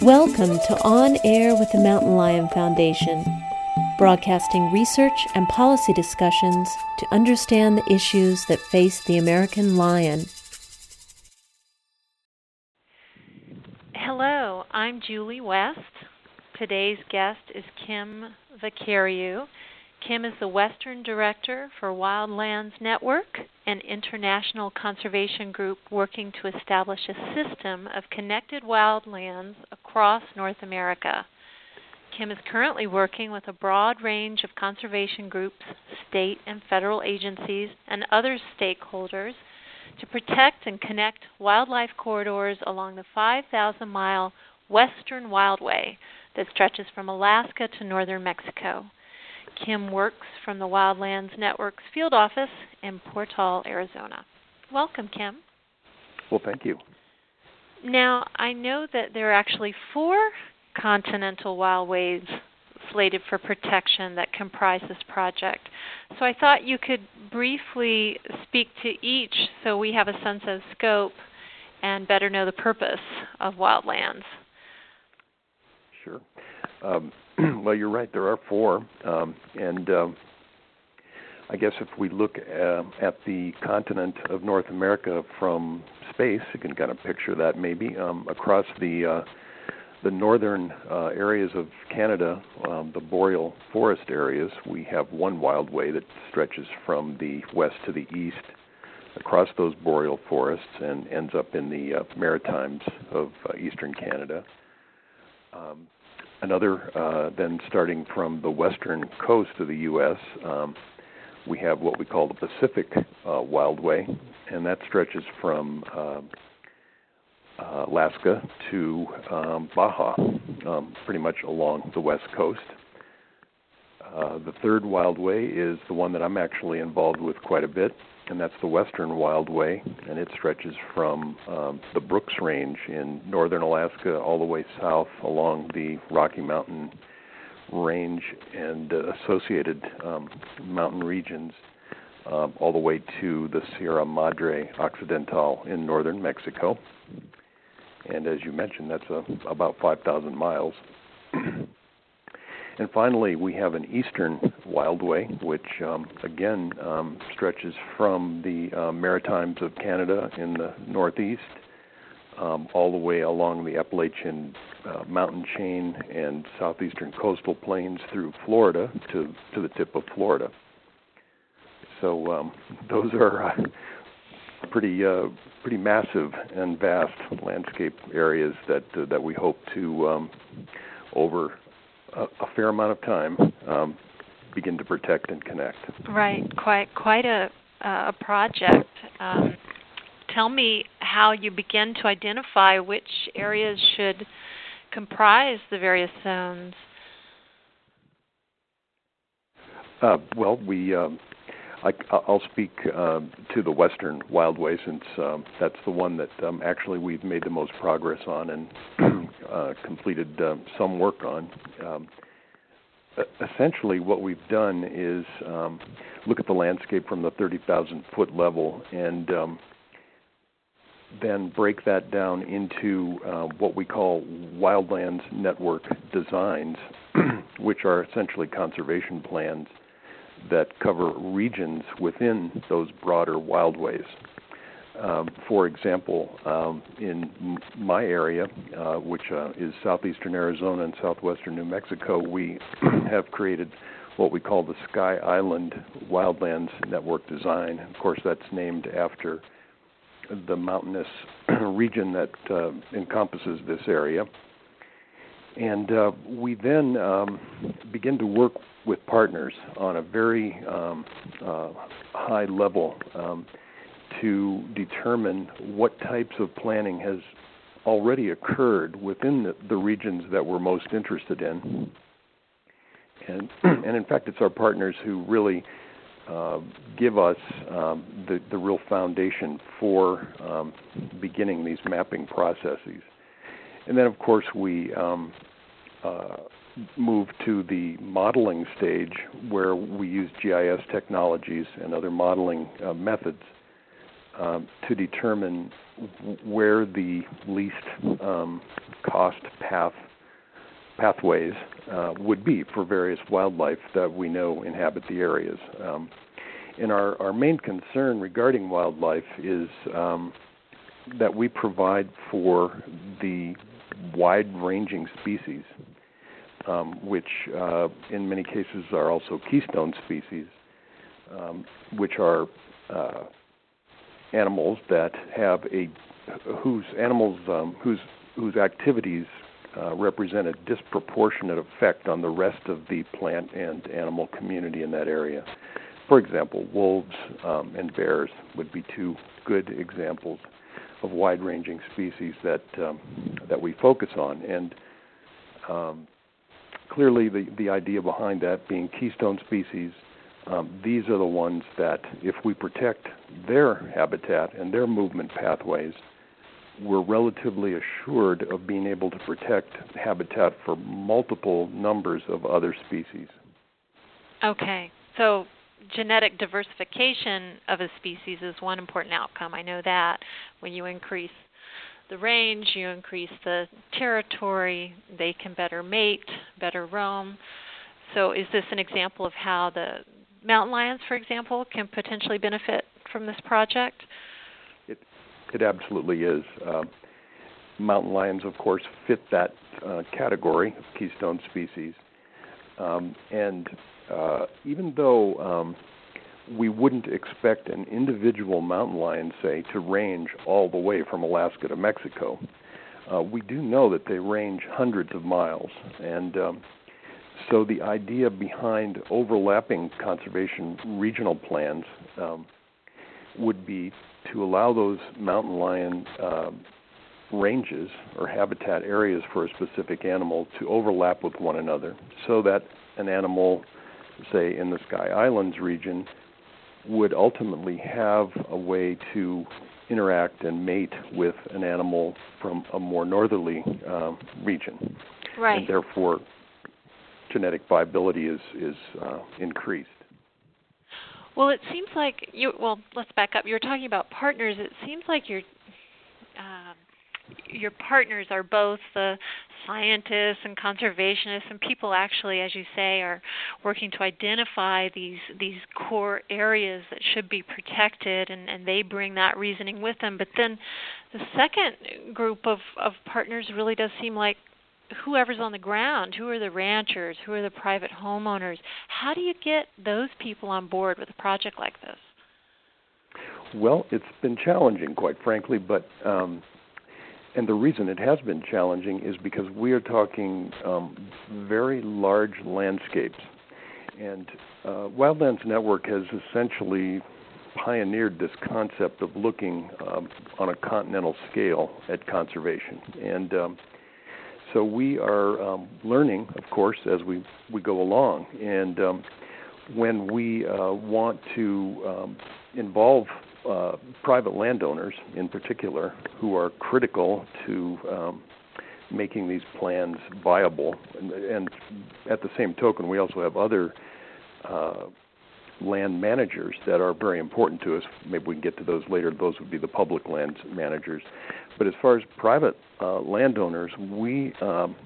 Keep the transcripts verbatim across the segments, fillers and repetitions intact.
Welcome to On Air with the Mountain Lion Foundation, broadcasting research and policy discussions to understand the issues that face the American lion. Hello, I'm Julie West. Today's guest is Kim Vakariu. Kim is the Western Director for Wildlands Network, an international conservation group working to establish a system of connected wildlands across North America. Kim is currently working with a broad range of conservation groups, state and federal agencies, and other stakeholders to protect and connect wildlife corridors along the five thousand mile Western Wildway that stretches from Alaska to northern Mexico. Kim works from the Wildlands Network's field office in Portal, Arizona. Welcome, Kim. Well, thank you. Now, I know that there are actually four continental wildways slated for protection that comprise this project. So I thought you could briefly speak to each so we have a sense of scope and better know the purpose of wildlands. Sure. Um, well, you're right. There are four. Um, and um, I guess if we look uh, at the continent of North America from space, you can kind of picture that maybe. Um, across the uh, the northern uh, areas of Canada, um, the boreal forest areas, we have one wildway that stretches from the west to the east across those boreal forests and ends up in the uh, Maritimes of uh, eastern Canada. Um, Another, uh, then starting from the western coast of the U S, um, we have what we call the Pacific uh, Wildway, and that stretches from uh, uh, Alaska to um, Baja, um, pretty much along the west coast. Uh, the third Wildway is the one that I'm actually involved with quite a bit, and that's the Western Wildway, and it stretches from um, the Brooks Range in northern Alaska all the way south along the Rocky Mountain Range and uh, associated um, mountain regions uh, all the way to the Sierra Madre Occidental in northern Mexico. And as you mentioned, that's uh, about five thousand miles. And finally, we have an eastern wildway, which, um, again, um, stretches from the uh, Maritimes of Canada in the northeast um, all the way along the Appalachian uh, mountain chain and southeastern coastal plains through Florida to, to the tip of Florida. So um, those are uh, pretty uh, pretty massive and vast landscape areas that uh, that we hope to, um, over a fair amount of time, um, begin to protect and connect. Right, quite quite a a project. Um, tell me how you begin to identify which areas should comprise the various zones. Uh, well, we um, I, I'll speak uh, to the Western Wildway since um, that's the one that um, actually we've made the most progress on and uh, completed uh, some work on. Um, essentially, what we've done is um, look at the landscape from the thirty thousand foot level and um, then break that down into uh, what we call Wildlands Network designs, which are essentially conservation plans that cover regions within those broader wildways. Um, for example, um, in m- my area, uh, which uh, is southeastern Arizona and southwestern New Mexico, we have created what we call the Sky Island Wildlands Network design. Of course, that's named after the mountainous region that uh, encompasses this area. And uh, we then um, begin to work with partners on a very um, uh, high level um, to determine what types of planning has already occurred within the, the regions that we're most interested in. And, and in fact, it's our partners who really uh, give us um, the, the real foundation for um, beginning these mapping processes. And then, of course, we um, uh, move to the modeling stage where we use G I S technologies and other modeling uh, methods um, to determine w- where the least um, cost path pathways uh, would be for various wildlife that we know inhabit the areas. Um, and our, our main concern regarding wildlife is um, that we provide for the wide-ranging species, um, which uh, in many cases are also keystone species, um, which are uh, animals that have a whose animals um, whose whose activities uh, represent a disproportionate effect on the rest of the plant and animal community in that area. For example, wolves um, and bears would be two good examples of wide-ranging species that um, that we focus on, and um, clearly the the idea behind that being keystone species. Um, these are the ones that, if we protect their habitat and their movement pathways, we're relatively assured of being able to protect habitat for multiple numbers of other species. Okay, so genetic diversification of a species is one important outcome. I know that. When you increase the range, you increase the territory, they can better mate, better roam. So is this an example of how the mountain lions, for example, can potentially benefit from this project? It, it absolutely is. Uh, mountain lions, of course, fit that uh, category of keystone species. Um, and uh, even though um, we wouldn't expect an individual mountain lion, say, to range all the way from Alaska to Mexico, uh, we do know that they range hundreds of miles. And um, so the idea behind overlapping conservation regional plans um, would be to allow those mountain lion uh, ranges or habitat areas for a specific animal to overlap with one another, so that an animal, say in the Sky Islands region, would ultimately have a way to interact and mate with an animal from a more northerly uh, region. Right. And therefore, genetic viability is, is uh, increased. Well, it seems like you. Well, let's back up. You were talking about partners. It seems like your um, your partners are both the scientists and conservationists, and people actually, as you say, are working to identify these these core areas that should be protected, and, and they bring that reasoning with them. But then the second group of, of partners really does seem like whoever's on the ground. Who are the ranchers? Who are the private homeowners? How do you get those people on board with a project like this? Well, it's been challenging, quite frankly, but um, and the reason it has been challenging is because we are talking um, very large landscapes, and uh, Wildlands Network has essentially pioneered this concept of looking um, on a continental scale at conservation, and um, so we are um, learning, of course, as we, we go along. And um, when we uh, want to um, involve uh, private landowners in particular, who are critical to um, making these plans viable, and, and at the same token, we also have other uh, land managers that are very important to us. Maybe we can get to those later. Those would be the public land managers. But as far as private uh, landowners, we um,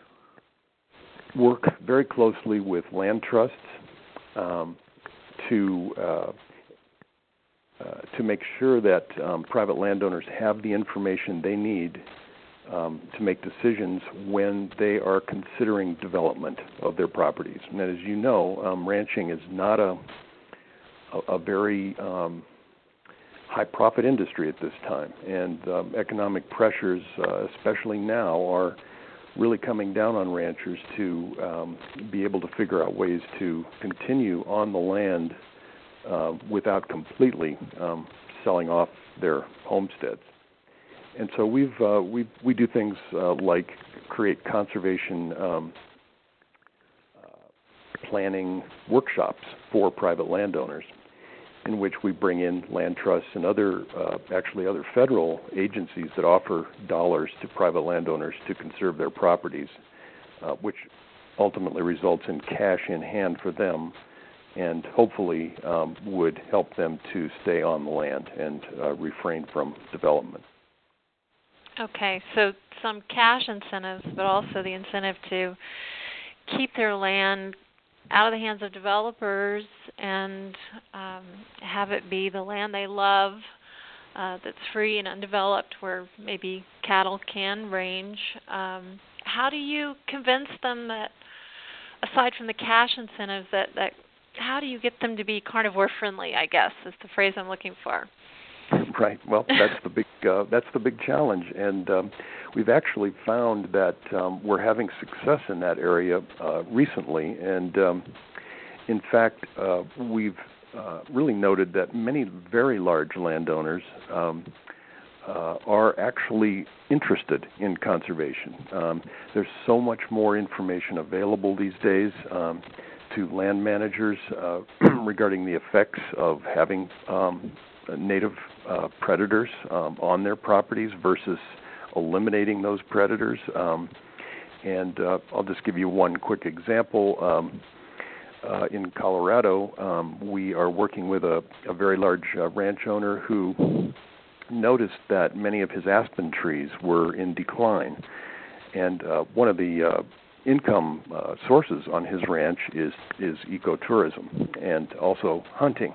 work very closely with land trusts um, to uh, uh, to make sure that um, private landowners have the information they need um, to make decisions when they are considering development of their properties. And as you know, um, ranching is not a a, a very um, high-profit industry at this time, and um, economic pressures, uh, especially now, are really coming down on ranchers to um, be able to figure out ways to continue on the land uh, without completely um, selling off their homesteads. And so we've uh, we we do things uh, like create conservation um, uh, planning workshops for private landowners, in which we bring in land trusts and other, uh, actually other federal agencies that offer dollars to private landowners to conserve their properties, uh, which ultimately results in cash in hand for them and hopefully um, would help them to stay on the land and uh, refrain from development. Okay, so some cash incentives, but also the incentive to keep their land out of the hands of developers and um, have it be the land they love, uh, that's free and undeveloped, where maybe cattle can range. Um, how do you convince them that, aside from the cash incentives, that, that how do you get them to be carnivore friendly, I guess, is the phrase I'm looking for? Right. Well, that's the big uh, that's the big challenge, and um, we've actually found that um, we're having success in that area uh, recently. And um, in fact, uh, we've uh, really noted that many very large landowners um, uh, are actually interested in conservation. Um, there's so much more information available these days um, to land managers uh, regarding the effects of having um, native uh, predators um, on their properties versus eliminating those predators. Um, and uh, I'll just give you one quick example. Um, uh, in Colorado, um, we are working with a, a very large uh, ranch owner who noticed that many of his aspen trees were in decline. And uh, one of the uh, income uh, sources on his ranch is, is ecotourism and also hunting.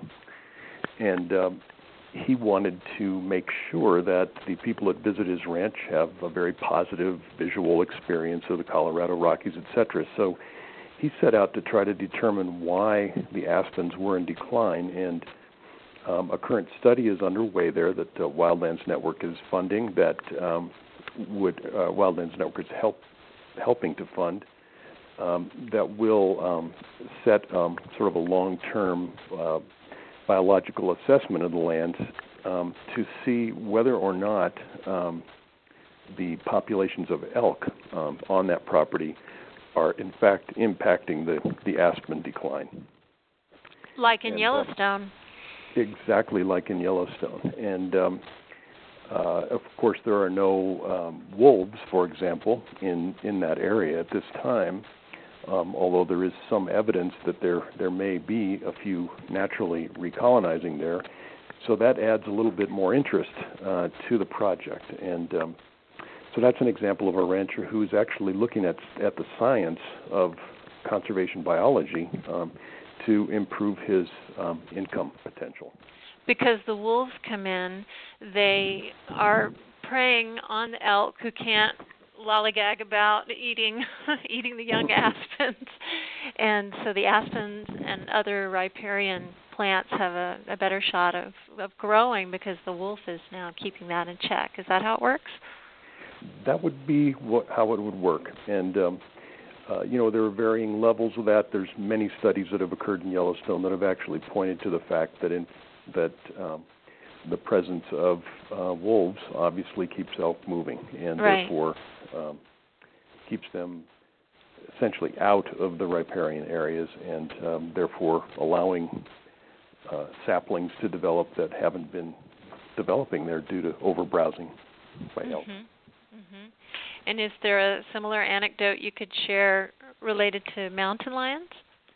And um, he wanted to make sure that the people that visit his ranch have a very positive visual experience of the Colorado Rockies, et cetera. So he set out to try to determine why the aspens were in decline, and um, a current study is underway there that uh, Wildlands Network is funding, that um, would uh, Wildlands Network is help, helping to fund, um, that will um, set um, sort of a long-term uh, biological assessment of the land um, to see whether or not um, the populations of elk um, on that property are in fact impacting the, the aspen decline. Like in and, Yellowstone. Uh, exactly like in Yellowstone. And um, uh, of course there are no um, wolves, for example, in, in that area at this time. Um, although there is some evidence that there there may be a few naturally recolonizing there. So that adds a little bit more interest uh, to the project. And um, so that's an example of a rancher who's actually looking at, at the science of conservation biology um, to improve his um, income potential. Because the wolves come in, they are preying on the elk who can't lollygag about eating eating the young aspens, and so the aspens and other riparian plants have a, a better shot of, of growing because the wolf is now keeping that in check. Is that how it works? That would be what, how it would work, and um, uh, you know there are varying levels of that. There's many studies that have occurred in Yellowstone that have actually pointed to the fact that in that um, the presence of uh, wolves obviously keeps elk moving, and right. therefore um, keeps them essentially out of the riparian areas, and um, therefore allowing uh, saplings to develop that haven't been developing there due to overbrowsing by elk. Mm-hmm. Mm-hmm. And is there a similar anecdote you could share related to mountain lions?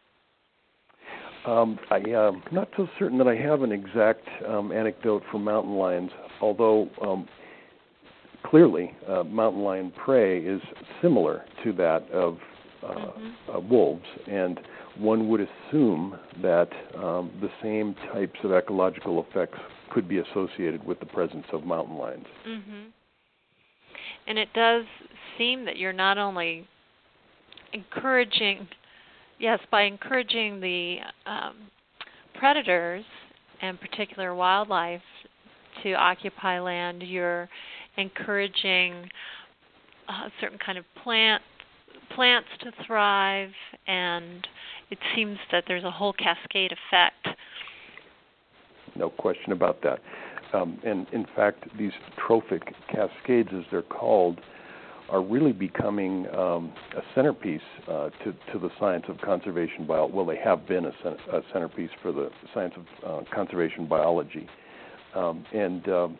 Um, I am uh, not so certain that I have an exact um, anecdote for mountain lions, although um, clearly uh, mountain lion prey is similar to that of uh, mm-hmm. uh, wolves, and one would assume that um, the same types of ecological effects could be associated with the presence of mountain lions. Mm-hmm. And it does seem that you're not only encouraging Yes, by encouraging the um, predators and particular wildlife to occupy land, you're encouraging a certain kind of plant plants to thrive, and it seems that there's a whole cascade effect. No question about that. Um, and in fact, these trophic cascades, as they're called, are really becoming um, a centerpiece uh, to, to the science of conservation biology. Well, they have been a, cent- a centerpiece for the science of uh, conservation biology. Um, and, um,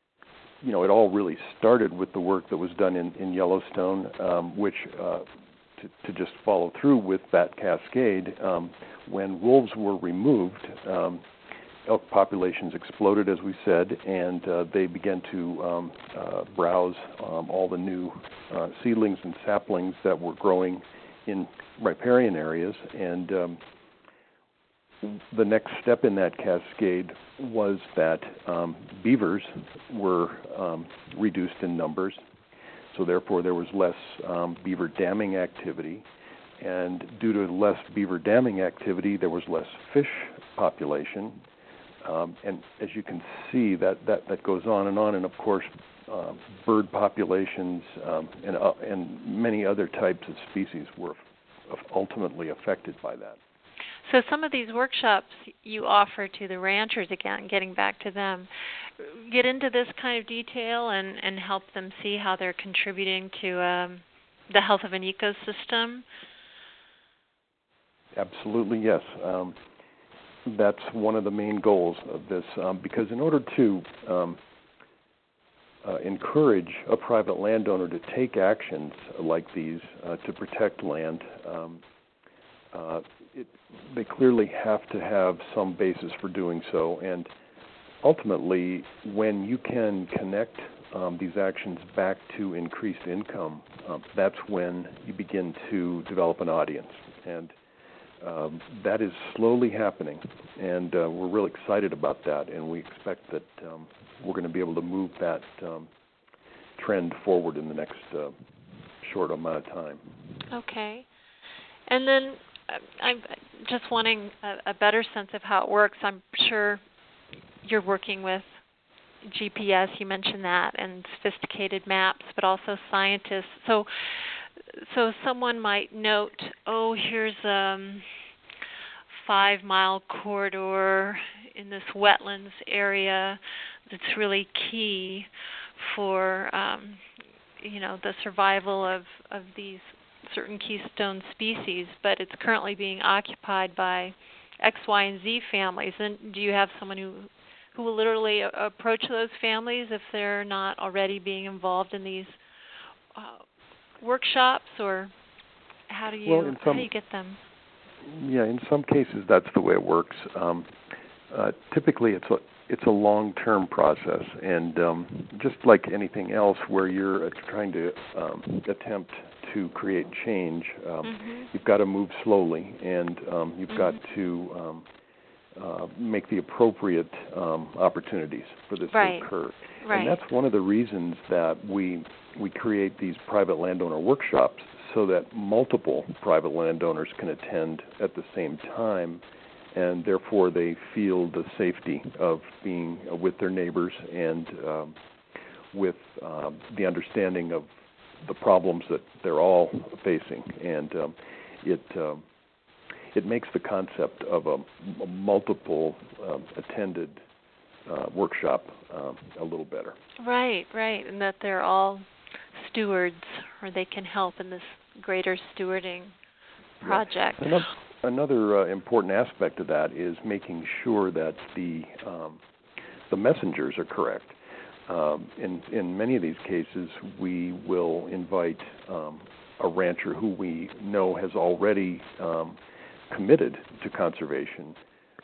you know, it all really started with the work that was done in, in Yellowstone, um, which uh, to, to just follow through with that cascade, um, when wolves were removed, um, elk populations exploded, as we said, and uh, they began to um, uh, browse um, all the new uh, seedlings and saplings that were growing in riparian areas. And um, the next step in that cascade was that um, beavers were um, reduced in numbers, so therefore there was less um, beaver damming activity. And due to less beaver damming activity, there was less fish population. Um, and as you can see, that, that, that goes on and on. And of course, uh, bird populations um, and, uh, and many other types of species were f- ultimately affected by that. So some of these workshops you offer to the ranchers, again, getting back to them, get into this kind of detail and, and help them see how they're contributing to um, the health of an ecosystem? Absolutely, yes. Um, that's one of the main goals of this, um, because in order to um, uh, encourage a private landowner to take actions like these uh, to protect land, um, uh, it, they clearly have to have some basis for doing so. And ultimately, when you can connect um, these actions back to increased income, uh, that's when you begin to develop an audience. And Um, that is slowly happening, and uh, we're real excited about that, and we expect that um, we're going to be able to move that um, trend forward in the next uh, short amount of time. Okay. And then uh, I'm just wanting a, a better sense of how it works. I'm sure you're working with G P S, you mentioned that, and sophisticated maps, but also scientists. So So someone might note, oh, here's a um, five-mile corridor in this wetlands area that's really key for, um, you know, the survival of, of these certain keystone species, but it's currently being occupied by X, Y, and Z families. And do you have someone who who will literally approach those families if they're not already being involved in these uh, workshops, or how do you well, in some, how do you get them? Yeah, in some cases that's the way it works. Um, uh, typically, it's a it's a long-term process, and um, just like anything else, where you're uh, trying to um, attempt to create change, um, mm-hmm. you've got to move slowly, and um, you've mm-hmm. got to um, uh, make the appropriate um, opportunities for this right. to occur. Right. And that's one of the reasons that we we create these private landowner workshops, so that multiple private landowners can attend at the same time, and therefore they feel the safety of being with their neighbors and um, with um, the understanding of the problems that they're all facing. And um, it um, it makes the concept of a, a multiple um, attended uh, workshop um, a little better. Right, right, and that they're all stewards, or they can help in this greater stewarding project. Yeah. Another, another uh, important aspect of that is making sure that the um, the messengers are correct. Um, in in many of these cases, we will invite um, a rancher who we know has already um, committed to conservation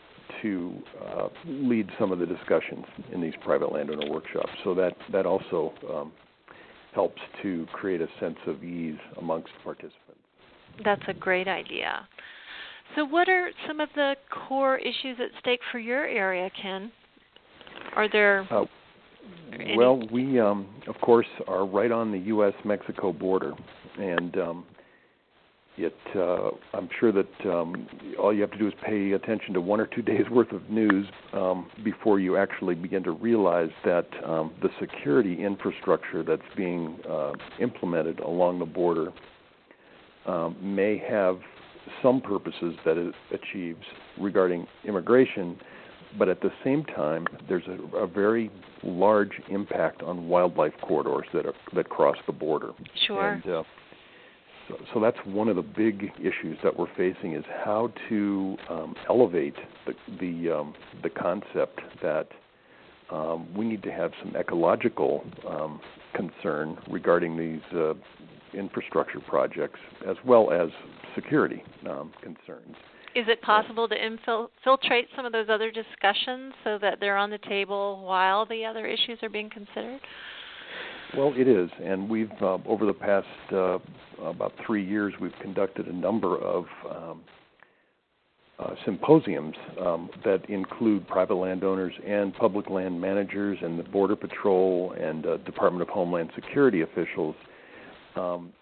to uh, lead some of the discussions in these private landowner workshops. So that that also um, helps to create a sense of ease amongst participants. That's a great idea. So what are some of the core issues at stake for your area, Ken? Are there uh, any? Well, we, um, of course, are right on the U S Mexico border, and um, it, uh, I'm sure that um, all you have to do is pay attention to one or two days' worth of news um, before you actually begin to realize that um, the security infrastructure that's being uh, implemented along the border um, may have some purposes that it achieves regarding immigration, but at the same time, there's a, a very large impact on wildlife corridors that are, that cross the border. Sure. And, uh, so, so that's one of the big issues that we're facing, is how to um, elevate the the, um, the concept that um, we need to have some ecological um, concern regarding these uh, infrastructure projects as well as security um, concerns. Is it possible to infiltrate some of those other discussions so that they're on the table while the other issues are being considered? Well, it is, and we've, uh, over the past uh, about three years, we've conducted a number of um, uh, symposiums um, that include private landowners and public land managers and the Border Patrol and uh, Department of Homeland Security officials, um,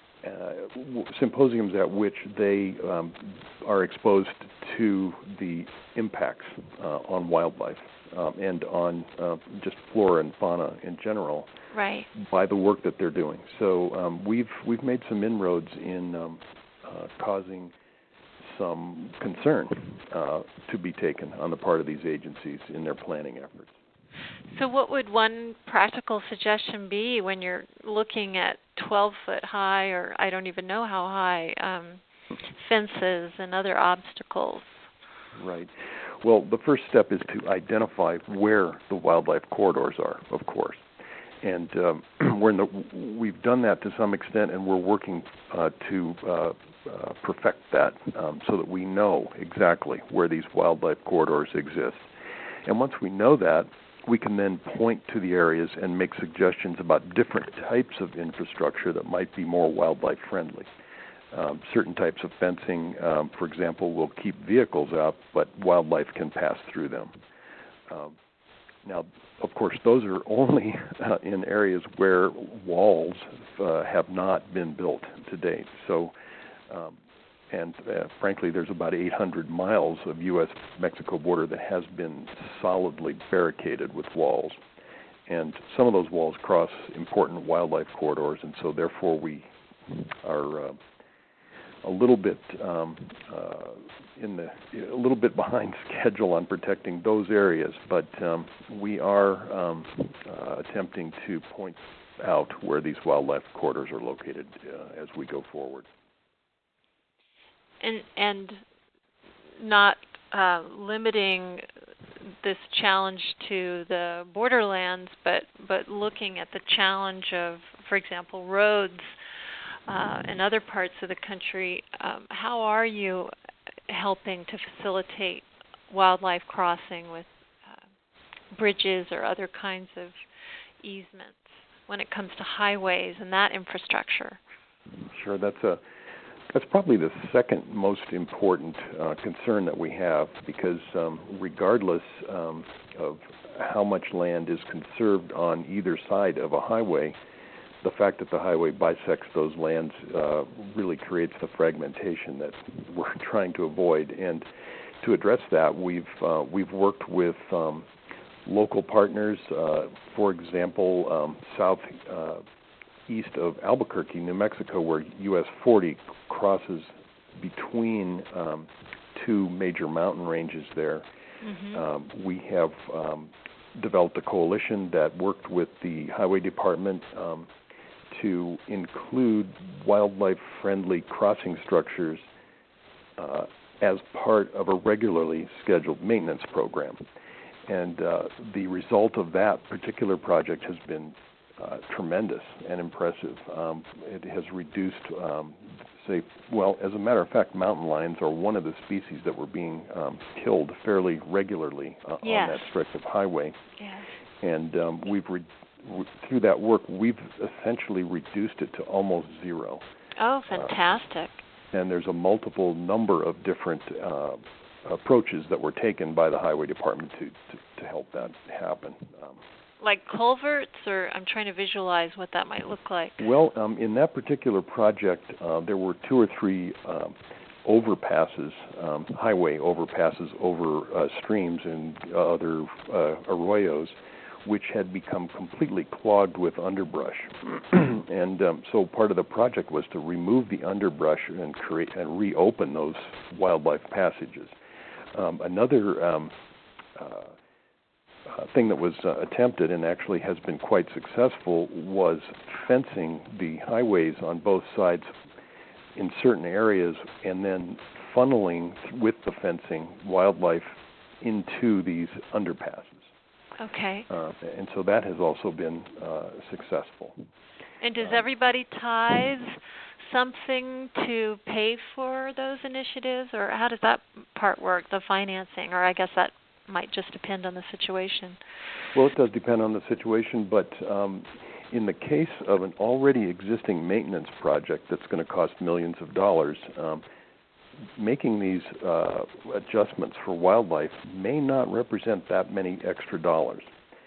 uh, symposiums at which they um, are exposed to the impacts uh, on wildlife um, and on uh, just flora and fauna in general. Right. By the work that they're doing. So um, we've we've made some inroads in um, uh, causing some concern uh, to be taken on the part of these agencies in their planning efforts. So what would one practical suggestion be when you're looking at twelve foot high, or I don't even know how high, um, fences and other obstacles? Right. Well, the first step is to identify where the wildlife corridors are, of course. And um, we're in the, we've done that to some extent, and we're working uh, to uh, uh, perfect that um, so that we know exactly where these wildlife corridors exist. And once we know that, we can then point to the areas and make suggestions about different types of infrastructure that might be more wildlife friendly. Um, certain types of fencing, um, for example, will keep vehicles out, but wildlife can pass through them. Um, Now, of course, those are only uh, in areas where walls uh, have not been built to date. So, um, and uh, frankly, there's about eight hundred miles of U S Mexico border that has been solidly barricaded with walls. And some of those walls cross important wildlife corridors, and so therefore we are uh, a little bit um, uh, in the a little bit behind schedule on protecting those areas, but um, we are um, uh, attempting to point out where these wildlife corridors are located uh, as we go forward. And and not uh, limiting this challenge to the borderlands, but but looking at the challenge of, for example, roads. Uh, in other parts of the country, um, how are you helping to facilitate wildlife crossing with uh, bridges or other kinds of easements when it comes to highways and that infrastructure? Sure, that's a that's probably the second most important uh, concern that we have, because um, regardless um, of how much land is conserved on either side of a highway, the fact that the highway bisects those lands uh, really creates the fragmentation that we're trying to avoid. And to address that, we've uh, we've worked with um, local partners. Uh, for example, um, south uh, east of Albuquerque, New Mexico, where U S forty crosses between um, two major mountain ranges there. Mm-hmm. Um, we have um, developed a coalition that worked with the Highway Department Um, to include wildlife-friendly crossing structures uh, as part of a regularly scheduled maintenance program. And uh, the result of that particular project has been uh, tremendous and impressive. Um, it has reduced, um, say, well, as a matter of fact, mountain lions are one of the species that were being um, killed fairly regularly uh, yes. on that stretch of highway. Yes. And um, we've re- through that work, we've essentially reduced it to almost zero. Oh, fantastic. Uh, and there's a multiple number of different uh, approaches that were taken by the Highway Department to, to, to help that happen. Um, like culverts, or I'm trying to visualize what that might look like. Well, um, in that particular project, uh, there were two or three um, overpasses, um, highway overpasses over uh, streams and other uh, arroyos, which had become completely clogged with underbrush. and um, so part of the project was to remove the underbrush and create and reopen those wildlife passages. Um, another um, uh, uh, thing that was uh, attempted and actually has been quite successful was fencing the highways on both sides in certain areas and then funneling with the fencing wildlife into these underpasses. Okay. Uh, and so that has also been uh, successful. And does Um, everybody tithe something to pay for those initiatives, or how does that part work, the financing? Or I guess that might just depend on the situation. Well, it does depend on the situation, but um, in the case of an already existing maintenance project that's going to cost millions of dollars, um, making these uh, adjustments for wildlife may not represent that many extra dollars.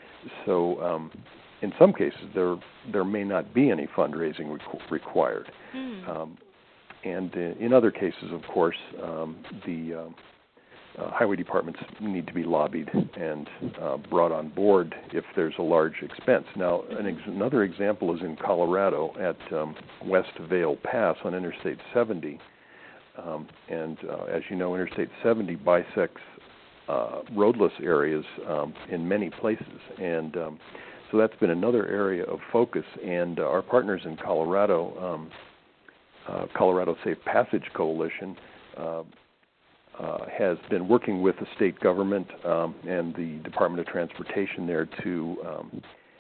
So um, in some cases, there there may not be any fundraising requ- required. Hmm. Um, and uh, in other cases, of course, um, the um, uh, highway departments need to be lobbied and uh, brought on board if there's a large expense. Now, an ex- another example is in Colorado at um, West Vail Pass on Interstate seventy. Um, and uh, as you know, Interstate seventy bisects uh, roadless areas um, in many places. And um, so that's been another area of focus. And uh, our partners in Colorado, um, uh, Colorado Safe Passage Coalition, uh, uh, has been working with the state government um, and the Department of Transportation there to um,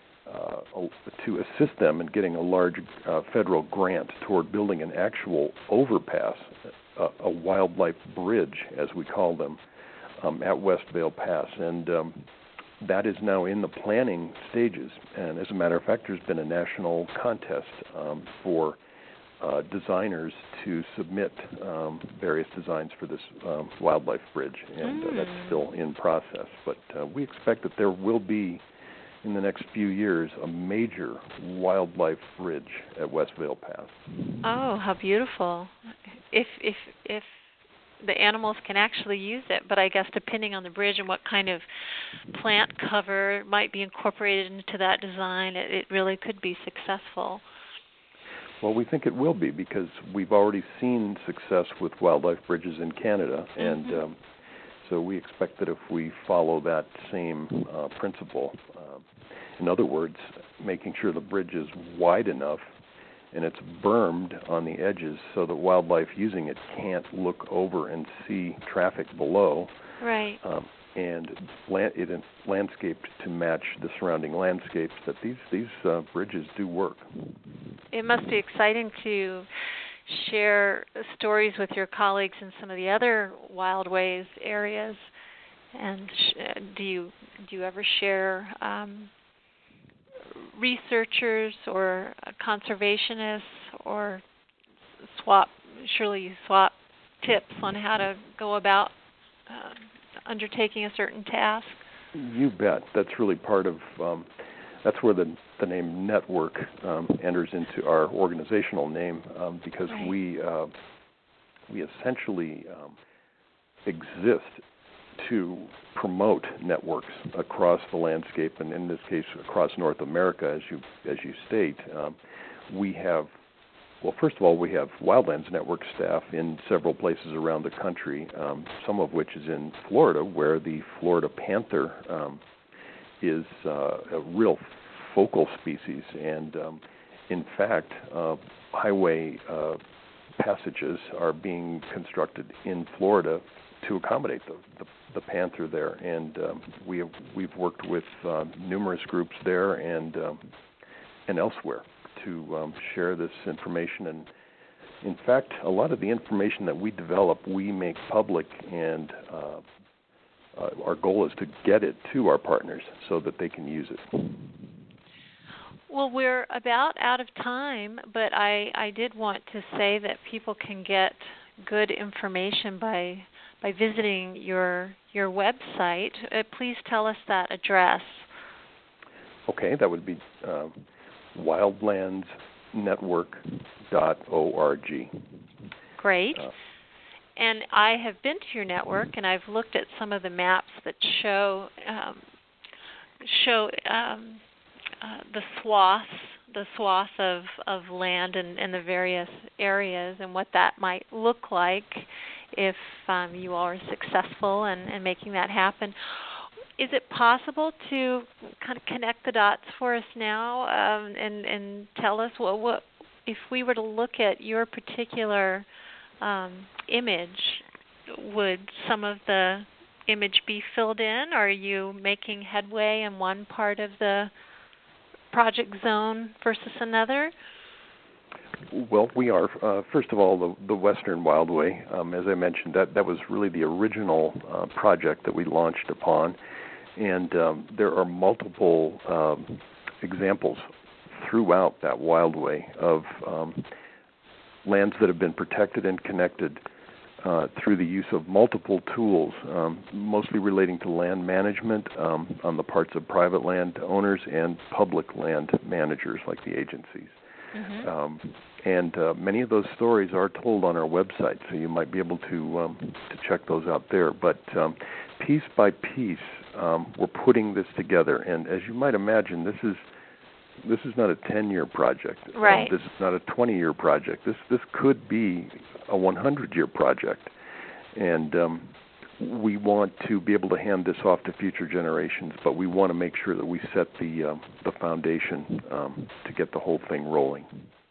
uh, to assist them in getting a large uh, federal grant toward building an actual overpass, a, a wildlife bridge, as we call them, um, at West Vail Pass. And um, that is now in the planning stages. And as a matter of fact, there's been a national contest um, for uh, designers to submit um, various designs for this um, wildlife bridge. And uh, that's still in process. But uh, we expect that there will be, in the next few years, a major wildlife bridge at West Vail Pass. Oh, how beautiful! If if if the animals can actually use it, but I guess depending on the bridge and what kind of plant cover might be incorporated into that design, it, it really could be successful. Well, we think it will be because we've already seen success with wildlife bridges in Canada, Mm-hmm. and um, so we expect that if we follow that same uh, principle, uh, in other words, making sure the bridge is wide enough and it's bermed on the edges so that wildlife using it can't look over and see traffic below. Right. Um, and land, it is landscaped to match the surrounding landscapes, that these, these uh, bridges do work. It must be exciting to share stories with your colleagues in some of the other wildways areas. And sh- do you do you ever share um, researchers or conservationists or swap? Surely you swap tips on how to go about uh, undertaking a certain task. You bet. That's really part of. Um, that's where the the name network um, enters into our organizational name um, because Right. we uh, we essentially um, exist to promote networks across the landscape, and in this case across North America, as you as you state. Um, we have, well, first of all, we have Wildlands Network staff in several places around the country, um, some of which is in Florida, where the Florida panther um, is uh, a real focal species, and um, in fact, uh, highway uh, passages are being constructed in Florida to accommodate the, the, the panther there, and um, we have, we've worked with uh, numerous groups there and um, and elsewhere to um, share this information. And in fact, a lot of the information that we develop, we make public, and uh, uh, our goal is to get it to our partners so that they can use it. Well, we're about out of time, but I, I did want to say that people can get good information by by visiting your your website. Uh, please tell us that address. Okay, that would be uh, wildlands network dot org. Great. Uh, and I have been to your network, and I've looked at some of the maps that show um, show um, uh, the swaths, the swath of, of land in, in the various areas, and what that might look like if um, you all are successful in, in making that happen. Is it possible to kind of connect the dots for us now um, and, and tell us what, what if we were to look at your particular um, image, would some of the image be filled in? Or are you making headway in one part of the project zone versus another? Well, we are. Uh, first of all, the, the Western Wildway, um, as I mentioned, that, that was really the original uh, project that we launched upon. And um, there are multiple um, examples throughout that Wildway of um, lands that have been protected and connected uh, through the use of multiple tools, um, mostly relating to land management um, on the parts of private land owners and public land managers like the agencies. Mm-hmm. Um, and uh, many of those stories are told on our website, so you might be able to um, to check those out there. But um, piece by piece, um, we're putting this together, and as you might imagine, this is this is not a ten-year project. Right. Um, this is not a twenty-year project. This this could be a one hundred-year project, and um, we want to be able to hand this off to future generations. But we want to make sure that we set the uh, the foundation um, to get the whole thing rolling.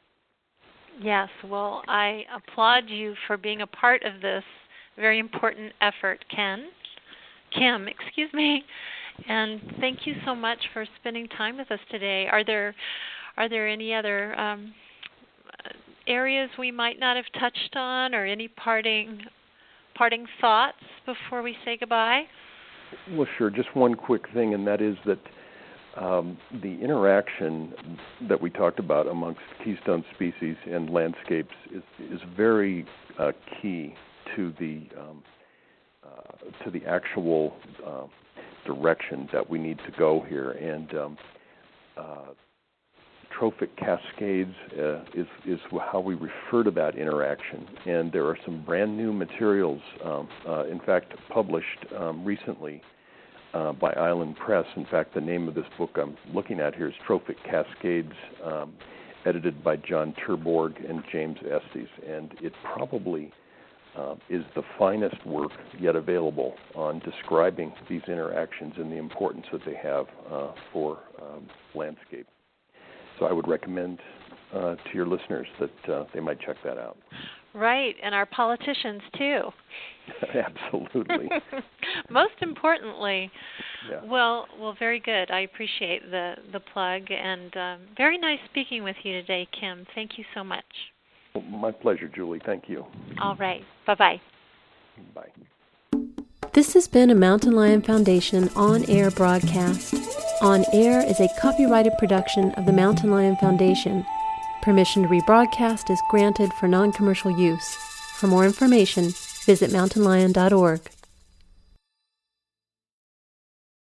Yes. Well, I applaud you for being a part of this very important effort, Ken. Kim, excuse me. And thank you so much for spending time with us today. Are there are there any other um, areas we might not have touched on, or any parting parting thoughts before we say goodbye? Well, sure. Just one quick thing, and that is that um, the interaction that we talked about amongst keystone species and landscapes is is very uh, key to the um, uh, to the actual Uh, direction that we need to go here, and um, uh, trophic cascades uh, is is how we refer to that interaction. And there are some brand new materials, um, uh, in fact, published um, recently uh, by Island Press. In fact, the name of this book I'm looking at here is Trophic Cascades, um, edited by John Terborg and James Estes, and it probably Uh, is the finest work yet available on describing these interactions and the importance that they have uh, for um, landscape. So I would recommend uh, to your listeners that uh, they might check that out. Right, and our politicians too. Absolutely. Most importantly. Yeah. Well, well, very good. I appreciate the, the plug, and um, very nice speaking with you today, Kim. Thank you so much. Well, my pleasure, Julie. Thank you. All right. Bye-bye. Bye. This has been a Mountain Lion Foundation on-air broadcast. On Air is a copyrighted production of the Mountain Lion Foundation. Permission to rebroadcast is granted for non-commercial use. For more information, visit mountain lion dot org.